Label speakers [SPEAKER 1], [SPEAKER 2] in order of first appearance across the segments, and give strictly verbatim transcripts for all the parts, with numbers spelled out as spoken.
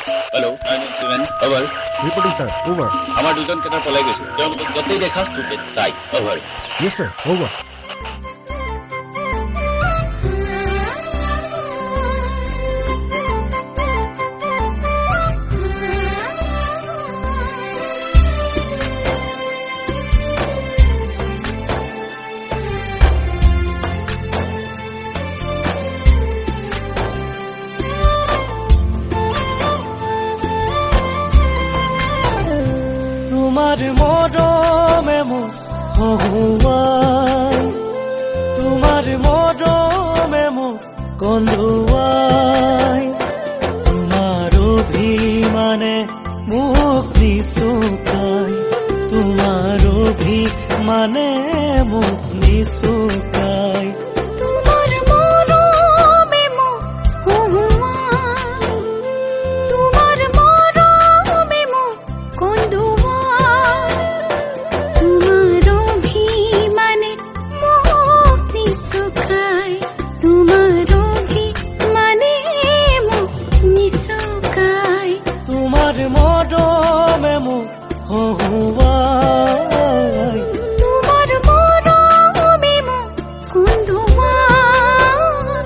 [SPEAKER 1] Hello, nine one seven. Over.
[SPEAKER 2] Reporting, sir. Over.
[SPEAKER 1] আমাৰ দুজন কেটাৰ পলাই গৈছে তেওঁলোকক যতেই দেখা তোকে চাই over.
[SPEAKER 2] Yes, sir. Over.
[SPEAKER 3] তোমার মরমে মুখ হহুয়াই তোমার মরমে মুখ কন্দুয়াই তোমার অভিমানে মুখ নিচুকাই তোমার অভিমানে মুখ নিচুকাই
[SPEAKER 4] তোমার মরমে মুখ হহুয়াই তোমার মরমে মুখ কন্দুয়াই তোমার অভিমানে মুখ নিচুকাই তোমার অভিমানে মুখ নিচুকাই
[SPEAKER 3] তোমার মরমে মুখ হহুয়াই
[SPEAKER 4] তোমার মরমে মুখ কন্দুয়াই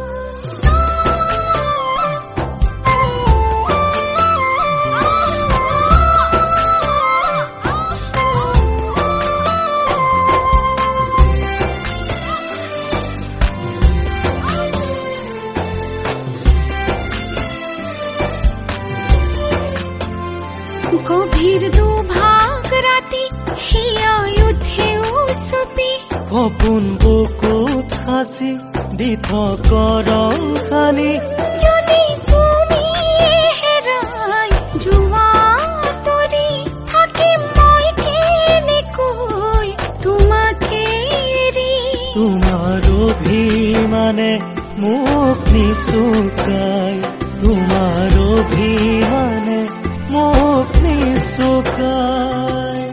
[SPEAKER 4] গভীর দুভাগ রাতি হিয়া উঠে উচুপি
[SPEAKER 3] সপোন বুকুত সাঁচি দি থকৰ খানি
[SPEAKER 4] যদি তুমি হেৰাই যোৱা তৰি থাকিম মই কেনেকৈ তোমাকে এৰি
[SPEAKER 3] তোমাৰ অভিমানে মুখ নিচুকাই তোমাৰ অভিমানে মুখ নিচুকাই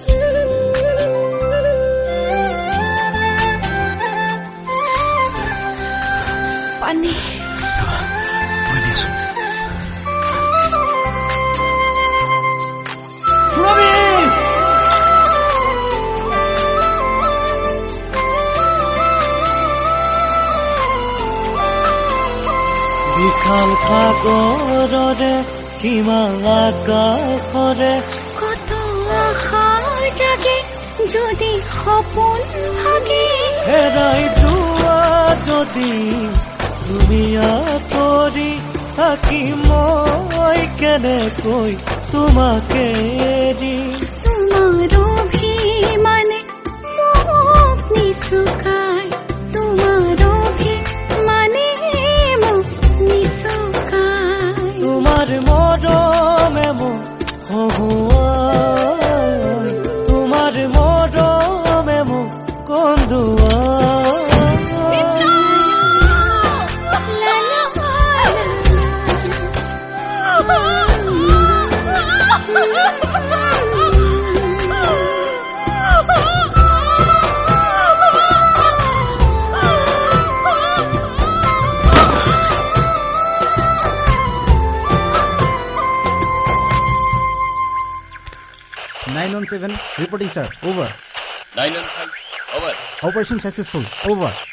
[SPEAKER 4] পানী
[SPEAKER 3] বিশাল সাগৰৰে হিমাল আকাশৰে
[SPEAKER 4] কত আশা জাগে যদি সপোন ভাগে
[SPEAKER 3] হেৰাই যোৱা যদি তুমি আঁতৰি থাকি মই কেনেকৈ তোমাকে এৰি
[SPEAKER 4] তোমার অভিমানে মুখ নিচুকাই তোমার অভিমানে মুখ নিচুকাই
[SPEAKER 3] তোমাৰ মৰমে মোক হহুৱাই তোমাৰ মৰমে মোক কন্দুৱাই
[SPEAKER 4] লা লা
[SPEAKER 2] nine one seven. Reporting, sir. Over.
[SPEAKER 1] nine one five. Over.
[SPEAKER 2] Operation successful. Over.